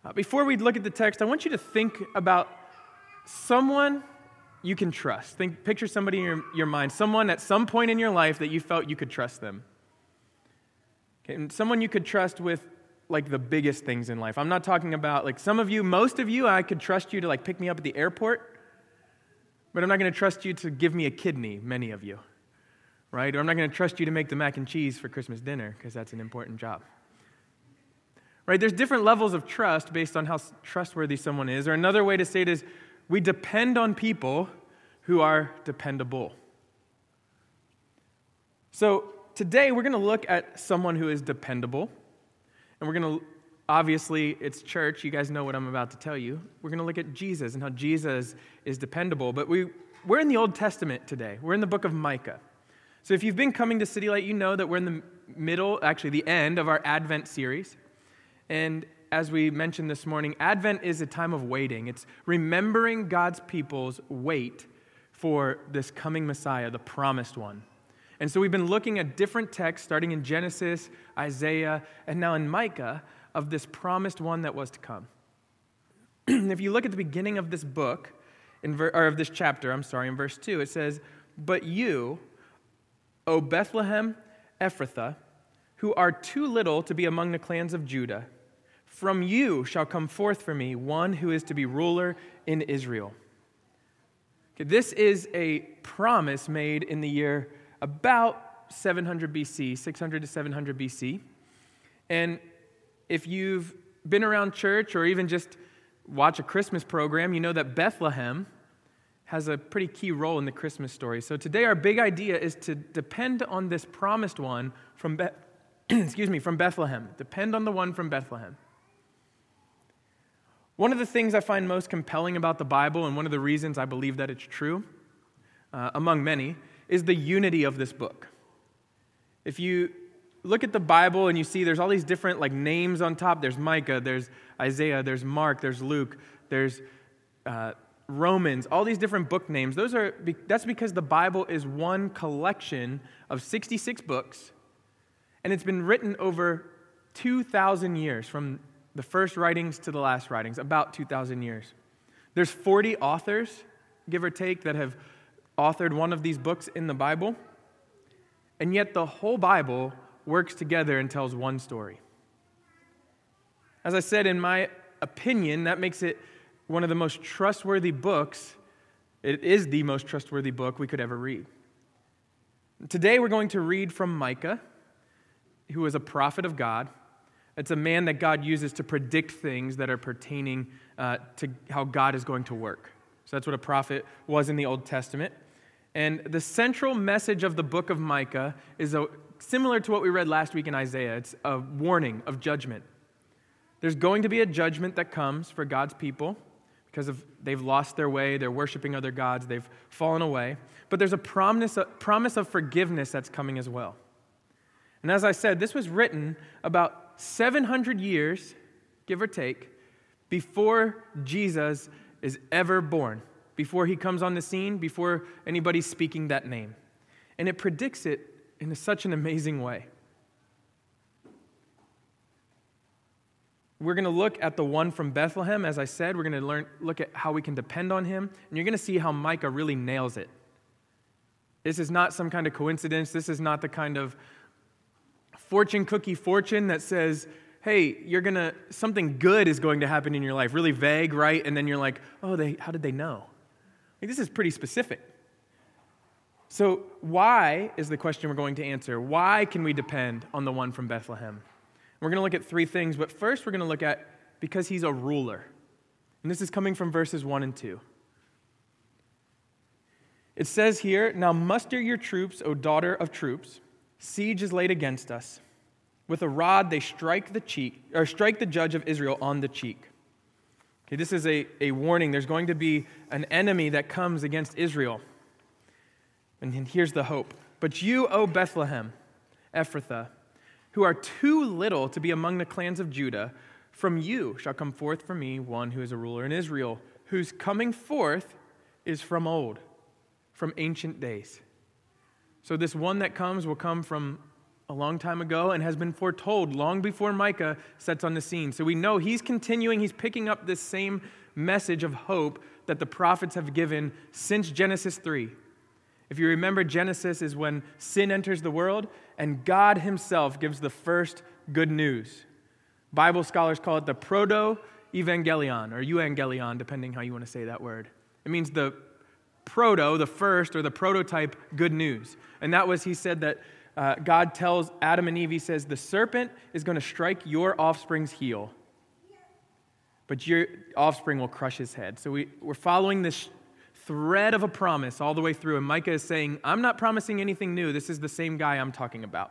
Before we look at the text, I want you to think about someone you can trust. Picture somebody in your mind, someone at some point in your life that you felt you could trust them. Okay, and someone you could trust with like the biggest things in life. I'm not talking about like some of you, most of you, I could trust you to like pick me up at the airport, but I'm not going to trust you to give me a kidney, many of you, right? Or I'm not going to trust you to make the mac and cheese for Christmas dinner because that's an important job. Right? There's different levels of trust based on how trustworthy someone is. Or another way to say it is, we depend on people who are dependable. So today we're going to look at someone who is dependable. And we're going to, obviously, it's church. You guys know what I'm about to tell you. We're going to look at Jesus and how Jesus is dependable. But we're in the Old Testament today. We're in the book of Micah. So if you've been coming to City Light, you know that we're in the middle, actually the end of our Advent series. And as we mentioned this morning, Advent is a time of waiting. It's remembering God's people's wait for this coming Messiah, the promised one. And so we've been looking at different texts, starting in Genesis, Isaiah, and now in Micah, of this promised one that was to come. If you look at the beginning of this book, of this chapter, in verse 2, it says, "But you, O Bethlehem Ephrathah, who are too little to be among the clans of Judah, from you shall come forth for me one who is to be ruler in Israel." Okay, this is a promise made in the year about 700 BC, 600 to 700 BC. And if you've been around church or even just watch a Christmas program, you know that Bethlehem has a pretty key role in the Christmas story. So today our big idea is to depend on this promised one from Bethlehem. Depend on the one from Bethlehem. One of the things I find most compelling about the Bible, and one of the reasons I believe that it's true, among many, is the unity of this book. If you look at the Bible and you see there's all these different like names on top, there's Micah, there's Isaiah, there's Mark, there's Luke, there's Romans, all these different book names, that's because the Bible is one collection of 66 books, and it's been written over 2,000 years, from the first writings to the last writings, about 2,000 years. There's 40 authors, give or take, that have authored one of these books in the Bible, and yet the whole Bible works together and tells one story. As I said, in my opinion, that makes it one of the most trustworthy books. It is the most trustworthy book we could ever read. Today we're going to read from Micah, who is a prophet of God. It's a man that God uses to predict things that are pertaining to how God is going to work. So that's what a prophet was in the Old Testament. And the central message of the book of Micah is similar to what we read last week in Isaiah. It's a warning of judgment. There's going to be a judgment that comes for God's people because they've lost their way, they're worshiping other gods, they've fallen away. But there's a promise of forgiveness that's coming as well. And as I said, this was written about 700 years, give or take, before Jesus is ever born, before he comes on the scene, before anybody's speaking that name. And it predicts it in such an amazing way. We're going to look at the one from Bethlehem. As I said, we're going to look at how we can depend on him, and you're going to see how Micah really nails it. This is not some kind of coincidence. This is not the kind of fortune cookie fortune that says, hey, something good is going to happen in your life. Really vague, right? And then you're like, oh, how did they know? Like, this is pretty specific. So why is the question we're going to answer? Why can we depend on the one from Bethlehem? We're going to look at three things, but first we're going to look at because he's a ruler. And this is coming from verses 1 and 2. It says here, "Now muster your troops, O daughter of troops. Siege is laid against us. With a rod they strike the judge of Israel on the cheek." Okay, this is a warning. There's going to be an enemy that comes against Israel. And here's the hope. "But you, O Bethlehem, Ephrathah, who are too little to be among the clans of Judah, from you shall come forth for me one who is a ruler in Israel, whose coming forth is from old, from ancient days." So this one that comes will come from a long time ago and has been foretold long before Micah sets on the scene. So we know he's picking up this same message of hope that the prophets have given since Genesis 3. If you remember, Genesis is when sin enters the world and God himself gives the first good news. Bible scholars call it the proto-evangelion or euangelion, depending how you want to say that word. It means the first, or the prototype good news. And that was, he said that God tells Adam and Eve, he says, the serpent is going to strike your offspring's heel, but your offspring will crush his head. So we're following this thread of a promise all the way through, and Micah is saying, I'm not promising anything new. This is the same guy I'm talking about.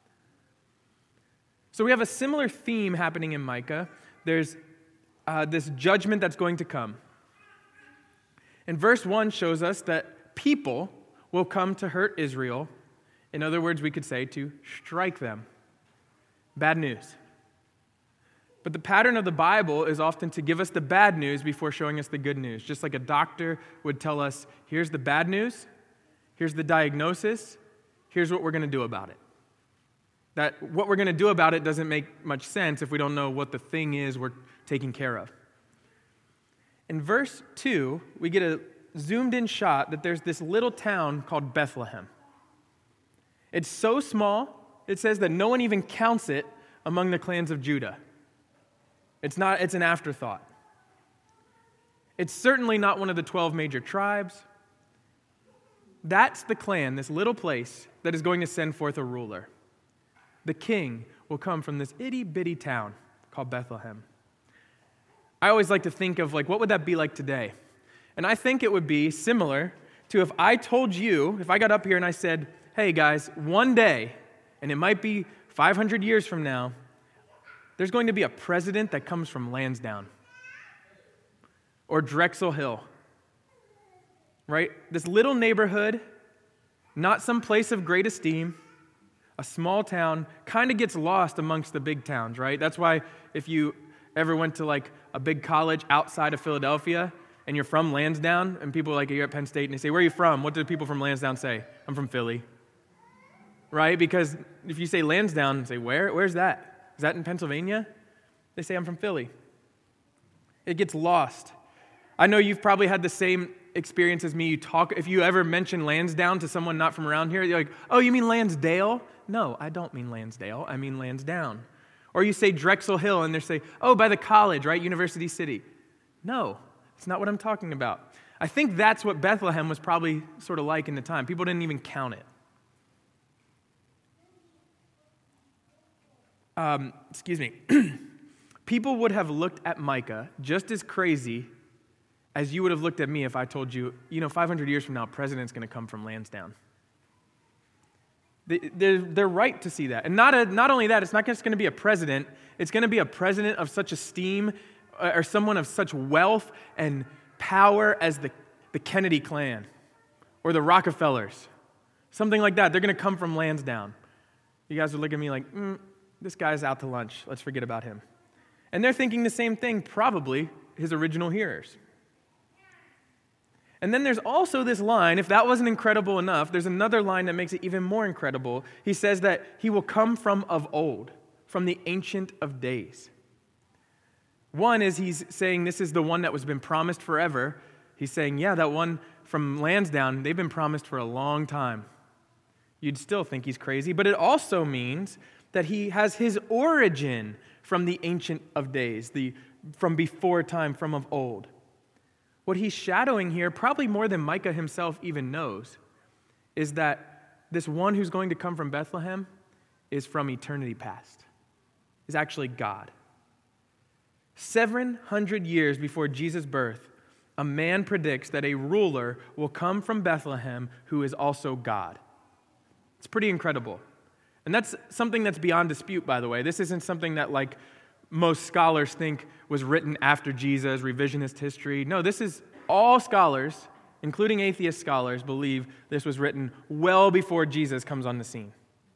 So we have a similar theme happening in Micah. There's this judgment that's going to come. And verse 1 shows us that people will come to hurt Israel. In other words, we could say to strike them. Bad news. But the pattern of the Bible is often to give us the bad news before showing us the good news. Just like a doctor would tell us, here's the bad news, here's the diagnosis, here's what we're going to do about it. That what we're going to do about it doesn't make much sense if we don't know what the thing is we're taking care of. In verse 2, we get a zoomed-in shot that there's this little town called Bethlehem. It's so small, it says that no one even counts it among the clans of Judah. It's an afterthought. It's certainly not one of the 12 major tribes. That's the clan, this little place, that is going to send forth a ruler. The king will come from this itty-bitty town called Bethlehem. I always like to think of, what would that be like today? And I think it would be similar to if I told you, if I got up here and I said, hey guys, one day, and it might be 500 years from now, there's going to be a president that comes from Lansdowne or Drexel Hill, right? This little neighborhood, not some place of great esteem, a small town, kind of gets lost amongst the big towns, right? That's why if you ever went to a big college outside of Philadelphia and you're from Lansdowne and people you're at Penn State and they say, where are you from? What do people from Lansdowne say? I'm from Philly. Right? Because if you say Lansdowne, say, where's that? Is that in Pennsylvania? They say, I'm from Philly. It gets lost. I know you've probably had the same experience as me. If you ever mention Lansdowne to someone not from around here, you're like, oh, you mean Lansdale? No, I don't mean Lansdale. I mean Lansdowne. Or you say Drexel Hill, and they say, oh, by the college, right? University City. No, it's not what I'm talking about. I think that's what Bethlehem was probably sort of like in the time. People didn't even count it. People would have looked at Micah just as crazy as you would have looked at me if I told you, 500 years from now, a president's going to come from Lansdowne. They're right to see that. And not only that, it's not just going to be a president, it's going to be a president of such esteem or someone of such wealth and power as the Kennedy clan or the Rockefellers. Something like that. They're going to come from Lansdowne. You guys would look at me like, this guy's out to lunch. Let's forget about him. And they're thinking the same thing, probably, his original hearers. And then there's also this line, if that wasn't incredible enough, there's another line that makes it even more incredible. He says that he will come from of old, from the Ancient of Days. One is he's saying this is the one that was been promised forever. He's saying, yeah, that one from Lansdowne, they've been promised for a long time. You'd still think he's crazy, but it also means that he has his origin from the Ancient of Days, from before time, from of old. What he's shadowing here, probably more than Micah himself even knows, is that this one who's going to come from Bethlehem is from eternity past, is actually God. 700 years before Jesus' birth, a man predicts that a ruler will come from Bethlehem who is also God. It's pretty incredible. And that's something that's beyond dispute, by the way. This isn't something that, most scholars think was written after Jesus, revisionist history. No, this is all scholars, including atheist scholars, believe this was written well before Jesus comes on the scene.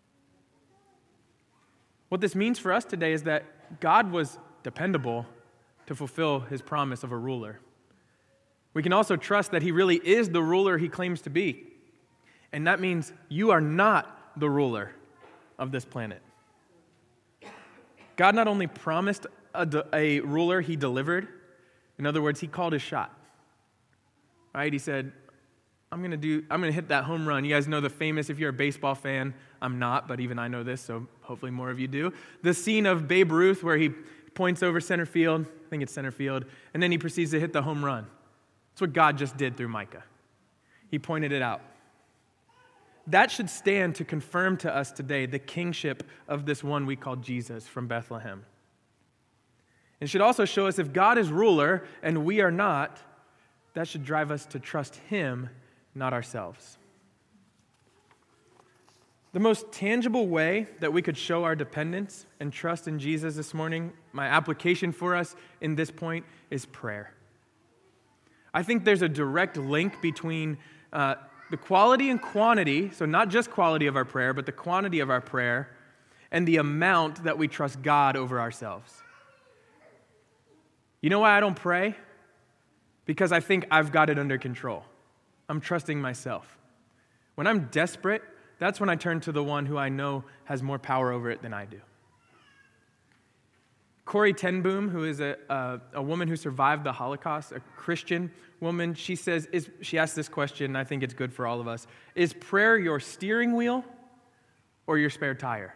What this means for us today is that God was dependable to fulfill his promise of a ruler. We can also trust that he really is the ruler he claims to be. And that means you are not the ruler. of this planet. God not only promised a ruler, he delivered. In other words, he called his shot. Right? He said, I'm going to hit that home run. You guys know the famous, if you're a baseball fan, I'm not, but even I know this, so hopefully more of you do. The scene of Babe Ruth where he points over center field, I think it's center field, and then he proceeds to hit the home run. That's what God just did through Micah. He pointed it out. That should stand to confirm to us today the kingship of this one we call Jesus from Bethlehem. It should also show us if God is ruler and we are not, that should drive us to trust him, not ourselves. The most tangible way that we could show our dependence and trust in Jesus this morning, my application for us in this point is prayer. I think there's a direct link between the quality and quantity, so not just quality of our prayer, but the quantity of our prayer, and the amount that we trust God over ourselves. You know why I don't pray? Because I think I've got it under control. I'm trusting myself. When I'm desperate, that's when I turn to the one who I know has more power over it than I do. Corrie ten Boom, who is a woman who survived the Holocaust, a Christian woman, she asked this question, and I think it's good for all of us. Is prayer your steering wheel or your spare tire?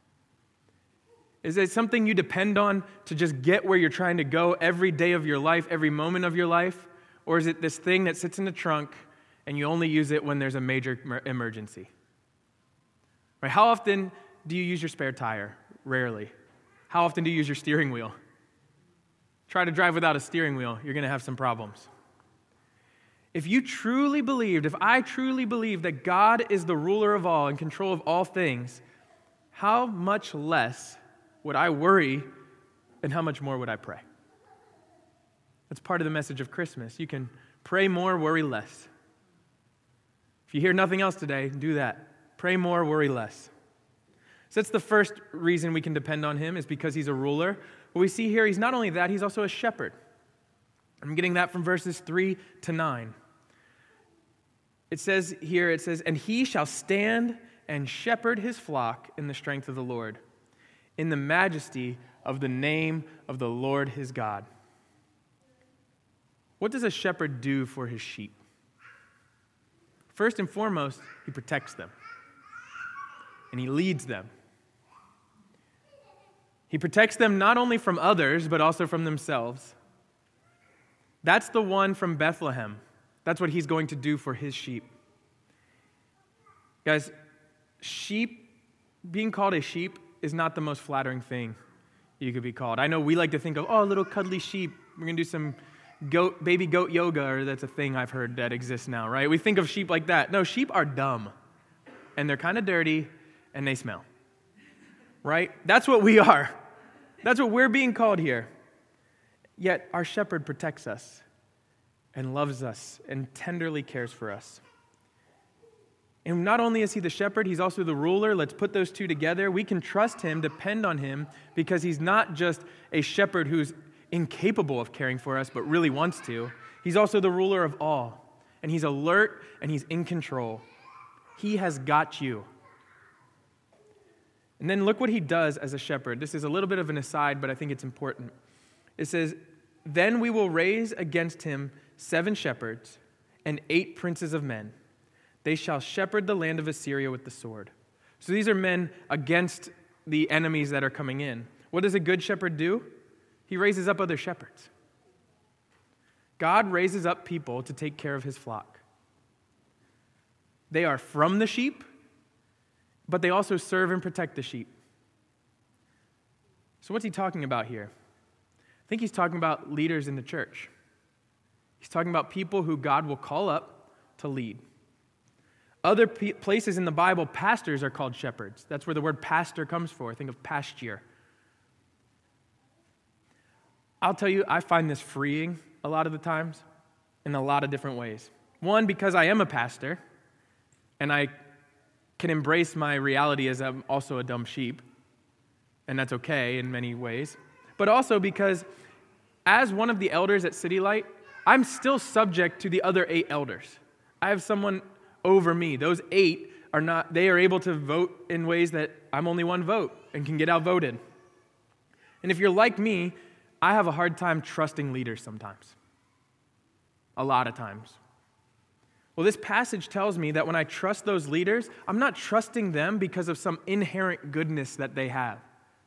Is it something you depend on to just get where you're trying to go every day of your life, every moment of your life? Or is it this thing that sits in the trunk and you only use it when there's a major emergency? Right? How often do you use your spare tire? Rarely. How often do you use your steering wheel? Try to drive without a steering wheel, you're going to have some problems. If I truly believed that God is the ruler of all, in control of all things, how much less would I worry and how much more would I pray? That's part of the message of Christmas. You can pray more, worry less. If you hear nothing else today, do that. Pray more, worry less. So that's the first reason we can depend on him, is because he's a ruler. What we see here, he's not only that, he's also a shepherd. I'm getting that from verses 3 to 9. It says, and he shall stand and shepherd his flock in the strength of the Lord, in the majesty of the name of the Lord his God. What does a shepherd do for his sheep? First and foremost, he protects them, and he leads them. He protects them not only from others, but also from themselves. That's the one from Bethlehem. That's what he's going to do for his sheep. Guys, being called a sheep is not the most flattering thing you could be called. I know we like to think of, little cuddly sheep. We're going to do some baby goat yoga, or that's a thing I've heard that exists now, right? We think of sheep like that. No, sheep are dumb, and they're kind of dirty, and they smell. Right? That's what we are. That's what we're being called here. Yet our shepherd protects us and loves us and tenderly cares for us. And not only is he the shepherd, he's also the ruler. Let's put those two together. We can trust him, depend on him, because he's not just a shepherd who's incapable of caring for us, but really wants to. He's also the ruler of all. And he's alert and he's in control. He has got you. And then look what he does as a shepherd. This is a little bit of an aside, but I think it's important. It says, then we will raise against him 7 shepherds and 8 princes of men. They shall shepherd the land of Assyria with the sword. So these are men against the enemies that are coming in. What does a good shepherd do? He raises up other shepherds. God raises up people to take care of his flock. They are from the sheep, but they also serve and protect the sheep. So what's he talking about here? I think he's talking about leaders in the church. He's talking about people who God will call up to lead. Other places in the Bible, pastors are called shepherds. That's where the word pastor comes from. Think of pasture. I'll tell you, I find this freeing a lot of the times in a lot of different ways. One, because I am a pastor, and I can embrace my reality as I'm also a dumb sheep, and that's okay in many ways. But also because as one of the elders at City Light, I'm still subject to the other 8 elders. I have someone over me. Those 8 they are able to vote in ways that I'm only one vote and can get outvoted. And if you're like me, I have a hard time trusting leaders sometimes. A lot of times. Well, this passage tells me that when I trust those leaders, I'm not trusting them because of some inherent goodness that they have.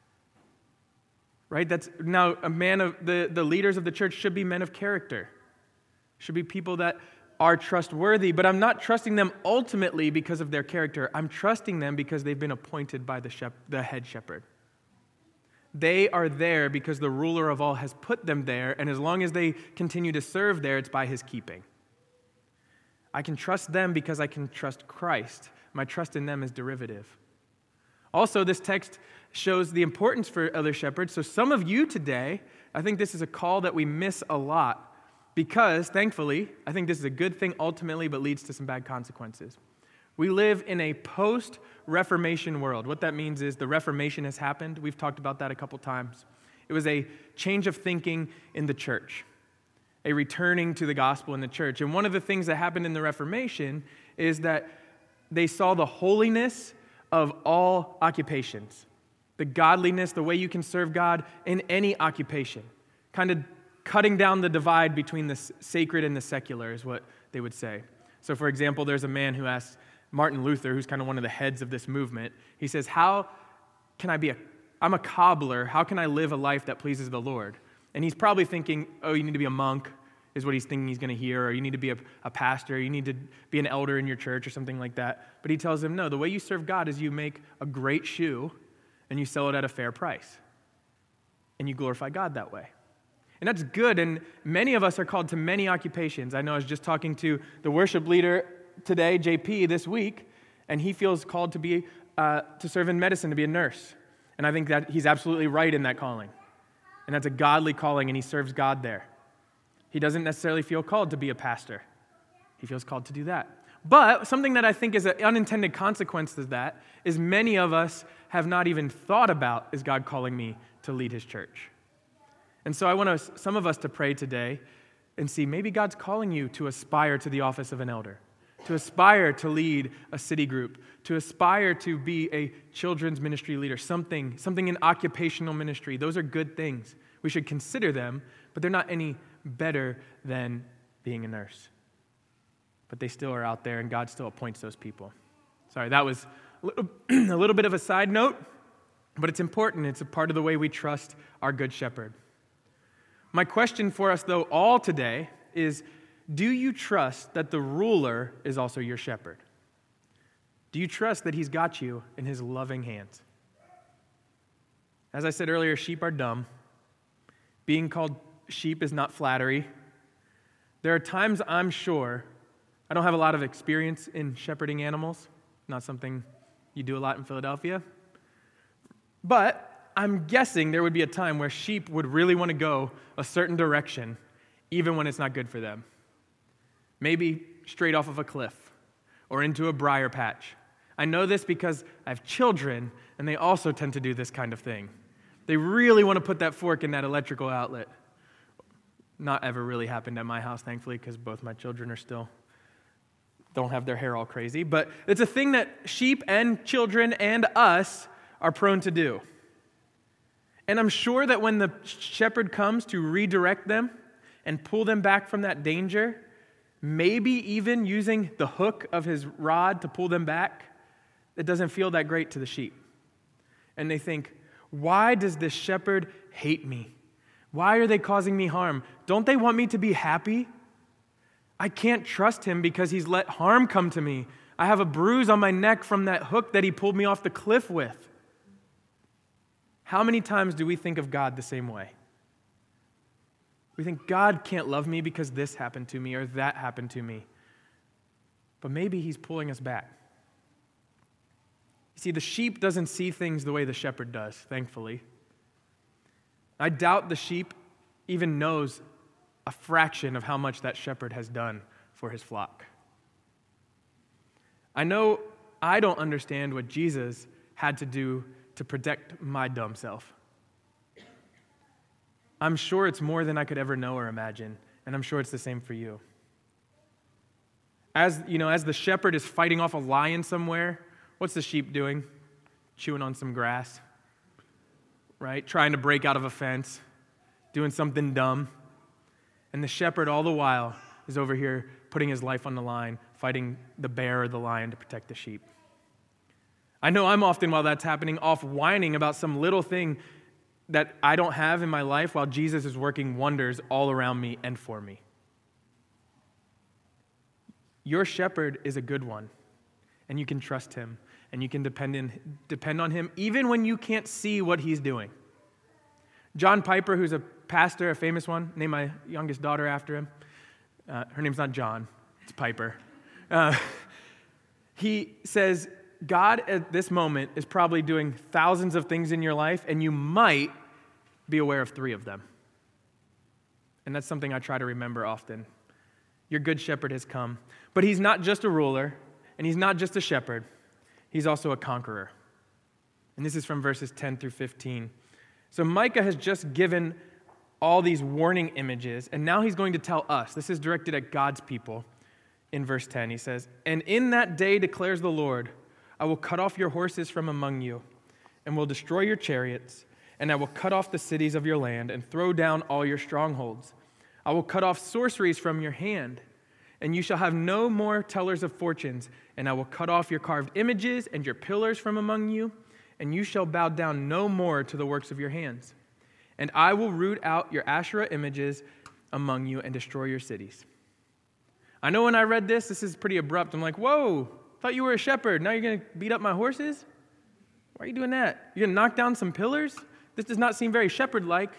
Right? That's now a man of the leaders of the church should be men of character. Should be people that are trustworthy, but I'm not trusting them ultimately because of their character. I'm trusting them because they've been appointed by the head shepherd. They are there because the ruler of all has put them there, and as long as they continue to serve there, it's by his keeping. I can trust them because I can trust Christ. My trust in them is derivative. Also, this text shows the importance for other shepherds. So some of you today, I think this is a call that we miss a lot because, thankfully, I think this is a good thing ultimately, but leads to some bad consequences. We live in a post-Reformation world. What that means is the Reformation has happened. We've talked about that a couple times. It was a change of thinking in the church, a returning to the gospel in the church. And one of the things that happened in the Reformation is that they saw the holiness of all occupations, the godliness, the way you can serve God in any occupation, kind of cutting down the divide between the sacred and the secular is what they would say. So, for example, there's a man who asked Martin Luther, who's kind of one of the heads of this movement, he says, how can I'm a cobbler, how can I live a life that pleases the Lord? And he's probably thinking, oh, you need to be a monk, is what he's thinking he's going to hear, or you need to be a pastor, you need to be an elder in your church or something like that. But he tells him, no, the way you serve God is you make a great shoe and you sell it at a fair price. And you glorify God that way. And that's good, and many of us are called to many occupations. I know I was just talking to the worship leader today, JP, this week, and he feels called to serve in medicine, to be a nurse. And I think that he's absolutely right in that calling. And that's a godly calling, and he serves God there. He doesn't necessarily feel called to be a pastor. He feels called to do that. But something that I think is an unintended consequence of that is many of us have not even thought about, is God calling me to lead his church? And so I want some of us to pray today and see maybe God's calling you to aspire to the office of an elder, to aspire to lead a city group, to aspire to be a children's ministry leader, something in occupational ministry. Those are good things. We should consider them, but they're not any better than being a nurse. But they still are out there, and God still appoints those people. Sorry, that was a little bit of a side note, but it's important. It's a part of the way we trust our good shepherd. My question for us, though, all today is, do you trust that the ruler is also your shepherd? Do you trust that he's got you in his loving hands? As I said earlier, sheep are dumb. Being called sheep is not flattery. There are times I'm sure, I don't have a lot of experience in shepherding animals, not something you do a lot in Philadelphia, but I'm guessing there would be a time where sheep would really want to go a certain direction, even when it's not good for them. Maybe straight off of a cliff or into a briar patch. I know this because I have children, and they also tend to do this kind of thing. They really want to put that fork in that electrical outlet. Not ever really happened at my house, thankfully, because both my children don't have their hair all crazy. But it's a thing that sheep and children and us are prone to do. And I'm sure that when the shepherd comes to redirect them and pull them back from that danger, maybe even using the hook of his rod to pull them back, it doesn't feel that great to the sheep. And they think, why does this shepherd hate me? Why are they causing me harm? Don't they want me to be happy? I can't trust him because he's let harm come to me. I have a bruise on my neck from that hook that he pulled me off the cliff with. How many times do we think of God the same way? We think God can't love me because this happened to me or that happened to me. But maybe he's pulling us back. You see, the sheep doesn't see things the way the shepherd does, thankfully. I doubt the sheep even knows a fraction of how much that shepherd has done for his flock. I know I don't understand what Jesus had to do to protect my dumb self. I'm sure it's more than I could ever know or imagine, and I'm sure it's the same for you. As the shepherd is fighting off a lion somewhere, what's the sheep doing? Chewing on some grass, right? Trying to break out of a fence, doing something dumb. And the shepherd all the while is over here putting his life on the line, fighting the bear or the lion to protect the sheep. I know I'm often, while that's happening, off whining about some little thing that I don't have in my life while Jesus is working wonders all around me and for me. Your shepherd is a good one, and you can trust him, and you can depend on him even when you can't see what he's doing. John Piper, who's a pastor, a famous one, named my youngest daughter after him. Her name's not John, it's Piper. He says, God at this moment is probably doing thousands of things in your life, and you might be aware of 3 of them. And that's something I try to remember often. Your good shepherd has come. But he's not just a ruler, and he's not just a shepherd. He's also a conqueror. And this is from verses 10 through 15. So Micah has just given all these warning images, and now he's going to tell us. This is directed at God's people. In verse 10, he says, "And in that day declares the Lord, I will cut off your horses from among you, and will destroy your chariots, and I will cut off the cities of your land, and throw down all your strongholds. I will cut off sorceries from your hand, and you shall have no more tellers of fortunes, and I will cut off your carved images and your pillars from among you, and you shall bow down no more to the works of your hands. And I will root out your Asherah images among you and destroy your cities." I know when I read this is pretty abrupt. I'm like, whoa, thought you were a shepherd. Now you're going to beat up my horses? Why are you doing that? You're going to knock down some pillars? This does not seem very shepherd-like.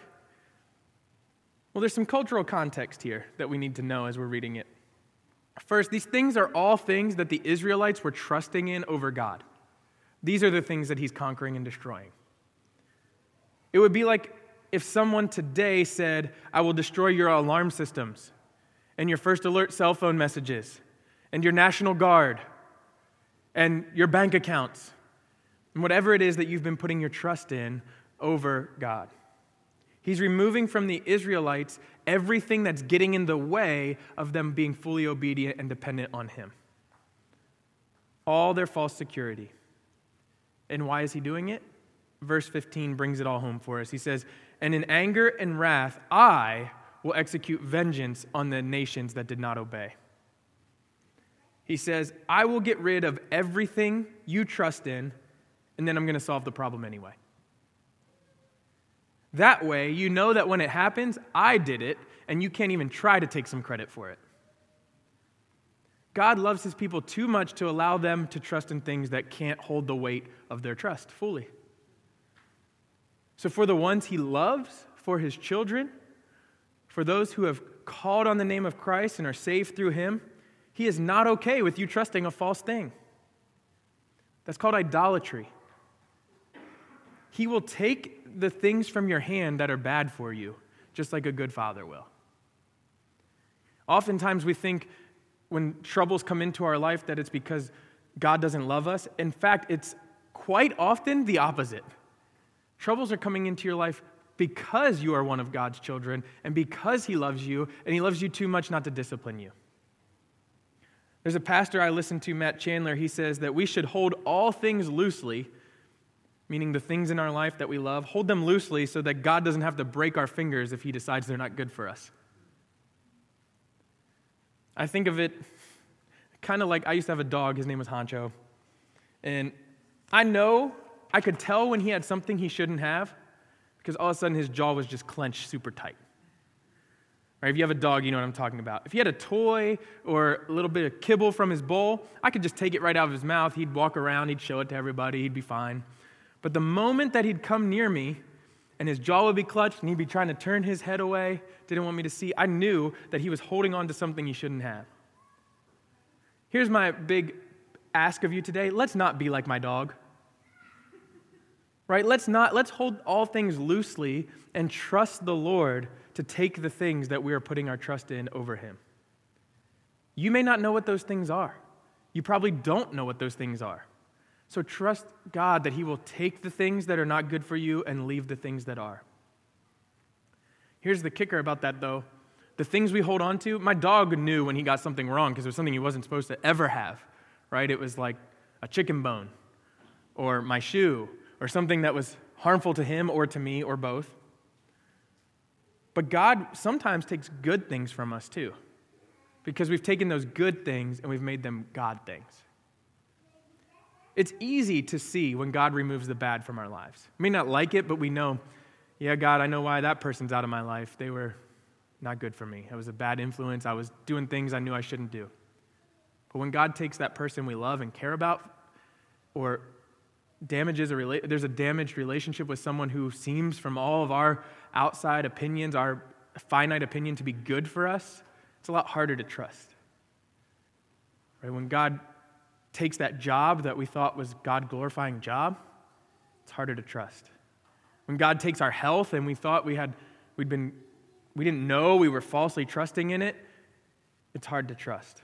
Well, there's some cultural context here that we need to know as we're reading it. First, these things are all things that the Israelites were trusting in over God. These are the things that he's conquering and destroying. It would be like if someone today said, I will destroy your alarm systems and your first alert cell phone messages and your National Guard and your bank accounts and whatever it is that you've been putting your trust in over God. He's removing from the Israelites everything that's getting in the way of them being fully obedient and dependent on him. All their false security. And why is he doing it? Verse 15 brings it all home for us. He says, "And in anger and wrath, I will execute vengeance on the nations that did not obey." He says, I will get rid of everything you trust in, and then I'm going to solve the problem anyway. That way, you know that when it happens, I did it, and you can't even try to take some credit for it. God loves his people too much to allow them to trust in things that can't hold the weight of their trust fully. So for the ones he loves, for his children, for those who have called on the name of Christ and are saved through him, he is not okay with you trusting a false thing. That's called idolatry. He will take the things from your hand that are bad for you, just like a good father will. Oftentimes we think when troubles come into our life that it's because God doesn't love us. In fact, it's quite often the opposite. Troubles are coming into your life because you are one of God's children and because he loves you, and he loves you too much not to discipline you. There's a pastor I listen to, Matt Chandler. He says that we should hold all things loosely, meaning the things in our life that we love, hold them loosely so that God doesn't have to break our fingers if he decides they're not good for us. I think of it kind of like I used to have a dog. His name was Honcho. And I could tell when he had something he shouldn't have because all of a sudden his jaw was just clenched super tight. Right? If you have a dog, you know what I'm talking about. If he had a toy or a little bit of kibble from his bowl, I could just take it right out of his mouth. He'd walk around, he'd show it to everybody, he'd be fine. But the moment that he'd come near me and his jaw would be clutched and he'd be trying to turn his head away, didn't want me to see, I knew that he was holding on to something he shouldn't have. Here's my big ask of you today. Let's not be like my dog. Right? Let's hold all things loosely and trust the Lord to take the things that we are putting our trust in over him. You may not know what those things are. You probably don't know what those things are. So trust God that he will take the things that are not good for you and leave the things that are. Here's the kicker about that, though. The things we hold on to, my dog knew when he got something wrong because it was something he wasn't supposed to ever have, right? It was like a chicken bone or my shoe or something that was harmful to him or to me or both. But God sometimes takes good things from us too, because we've taken those good things and we've made them God things. It's easy to see when God removes the bad from our lives. We may not like it, but we know, yeah, God, I know why that person's out of my life. They were not good for me. It was a bad influence. I was doing things I knew I shouldn't do. But when God takes that person we love and care about, or there's a damaged relationship with someone who seems from all of our outside opinions, our finite opinion, to be good for us, it's a lot harder to trust. Right? When God takes that job that we thought was God-glorifying job, it's harder to trust. When God takes our health and we thought we didn't know we were falsely trusting in it, it's hard to trust.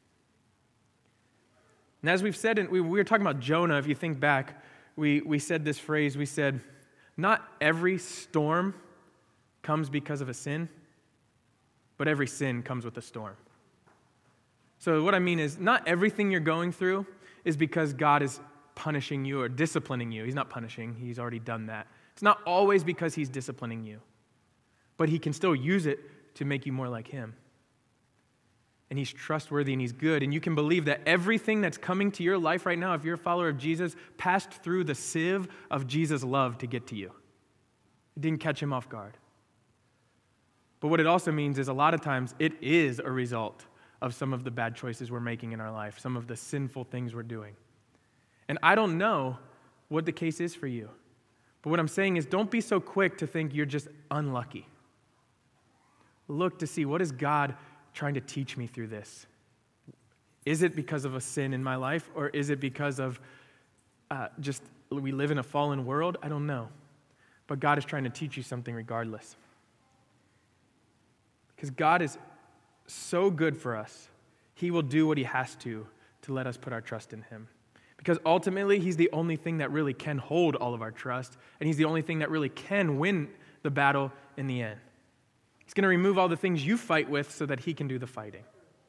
And as we've said, we were talking about Jonah, if you think back, we said this phrase, we said, not every storm comes because of a sin, but every sin comes with a storm. So what I mean is, not everything you're going through is because God is punishing you or disciplining you. He's not punishing, he's already done that. It's not always because he's disciplining you, but he can still use it to make you more like him. And he's trustworthy and he's good. And you can believe that everything that's coming to your life right now, if you're a follower of Jesus, passed through the sieve of Jesus' love to get to you. It didn't catch him off guard. But what it also means is a lot of times it is a result of some of the bad choices we're making in our life, some of the sinful things we're doing. And I don't know what the case is for you. But what I'm saying is, don't be so quick to think you're just unlucky. Look to see, what is God trying to teach me through this? Is it because of a sin in my life, or is it because of just we live in a fallen world? I don't know. But God is trying to teach you something regardless. Because God is so good for us, he will do what he has to let us put our trust in him. Because ultimately, he's the only thing that really can hold all of our trust, and he's the only thing that really can win the battle in the end. He's going to remove all the things you fight with so that he can do the fighting.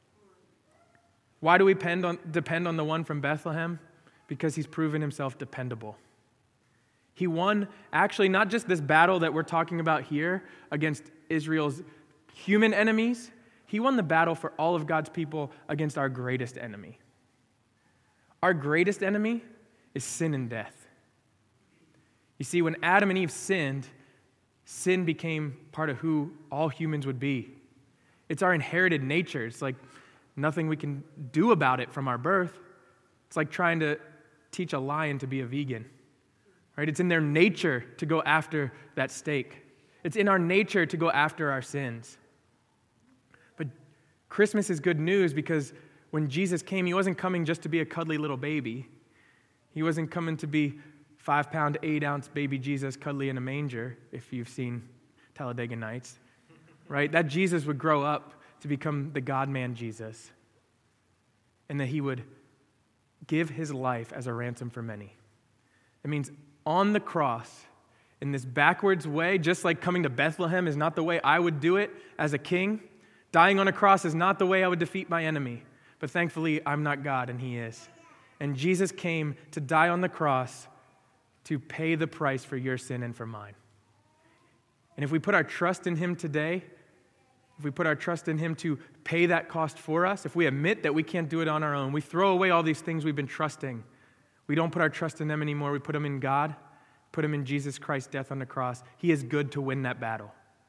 Why do we depend on the one from Bethlehem? Because he's proven himself dependable. He won, actually, not just this battle that we're talking about here against Israel's human enemies. He won the battle for all of God's people against our greatest enemy. Our greatest enemy is sin and death. You see, when Adam and Eve sinned, sin became part of who all humans would be. It's our inherited nature. It's like nothing we can do about it from our birth. It's like trying to teach a lion to be a vegan. Right? It's in their nature to go after that steak. It's in our nature to go after our sins. But Christmas is good news because when Jesus came, he wasn't coming just to be a cuddly little baby. He wasn't coming to be 5-pound, 8-ounce baby Jesus cuddly in a manger, if you've seen Talladega Nights, right? That Jesus would grow up to become the God-man Jesus, and that he would give his life as a ransom for many. It means on the cross, in this backwards way, just like coming to Bethlehem is not the way I would do it as a king, dying on a cross is not the way I would defeat my enemy. But thankfully, I'm not God, and he is. And Jesus came to die on the cross to pay the price for your sin and for mine. And if we put our trust in him today, if we put our trust in him to pay that cost for us, if we admit that we can't do it on our own, we throw away all these things we've been trusting. We don't put our trust in them anymore. We put them in God, put them in Jesus Christ's death on the cross. He is good to win that battle.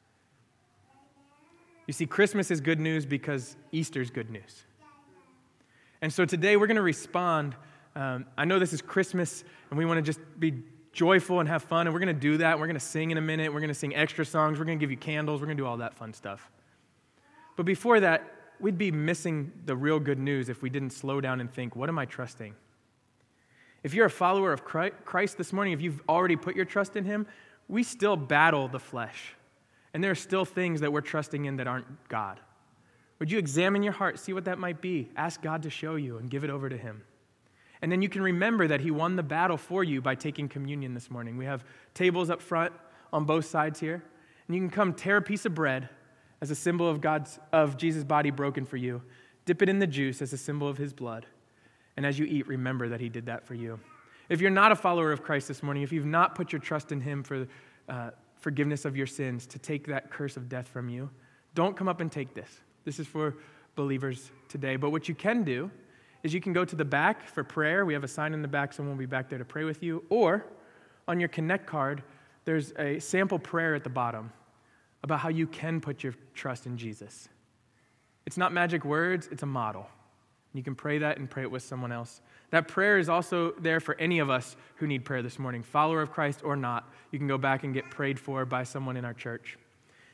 You see, Christmas is good news because Easter is good news. And so today we're going to respond. I know this is Christmas, and we want to just be joyful and have fun, and we're going to do that. We're going to sing in a minute. We're going to sing extra songs. We're going to give you candles. We're going to do all that fun stuff. But before that, we'd be missing the real good news if we didn't slow down and think, what am I trusting? If you're a follower of Christ this morning, if you've already put your trust in him, we still battle the flesh. And there are still things that we're trusting in that aren't God. Would you examine your heart, see what that might be? Ask God to show you and give it over to him. And then you can remember that he won the battle for you by taking communion this morning. We have tables up front on both sides here. And you can come tear a piece of bread as a symbol of Jesus' body broken for you. Dip it in the juice as a symbol of his blood. And as you eat, remember that he did that for you. If you're not a follower of Christ this morning, if you've not put your trust in him for forgiveness of your sins, to take that curse of death from you, don't come up and take this. This is for believers today. But what you can do is you can go to the back for prayer. We have a sign in the back. Someone will be back there to pray with you. Or on your Connect card, there's a sample prayer at the bottom about how you can put your trust in Jesus. It's not magic words, it's a model. You can pray that and pray it with someone else. That prayer is also there for any of us who need prayer this morning, follower of Christ or not. You can go back and get prayed for by someone in our church.